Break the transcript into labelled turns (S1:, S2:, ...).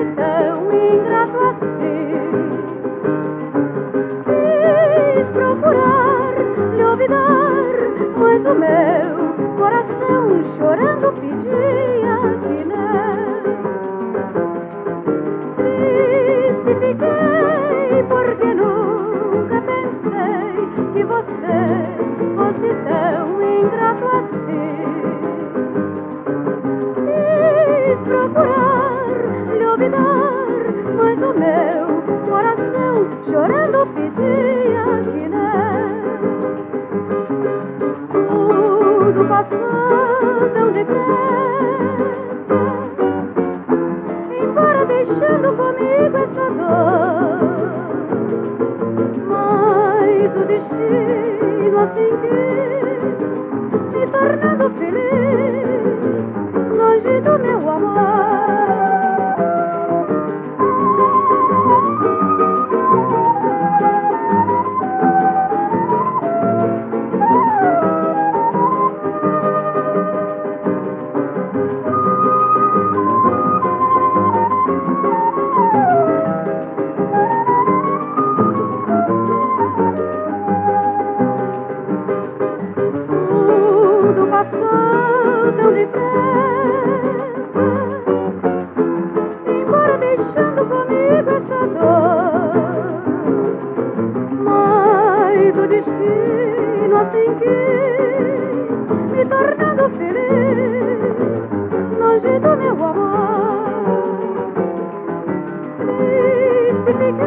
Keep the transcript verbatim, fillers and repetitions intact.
S1: tão ingrato assim. Quis procurar lhe olvidar, mas o meu coração chorando pedia que não. Triste fiquei porque nunca pensei que você fosse tão ingrato assim. Quis procurar lhe olvidar, mas o meu coração chorando pedia que não. Tudo passou tão depressa, embora deixando comigo essa dor. Mas o destino assim quis, me tornando feliz, longe do meu amor. Tudo passou tão depressa, embora deixando comigo essa dor. Mas o destino assim quis, me tornando feliz, longe do meu amor. Triste fiquei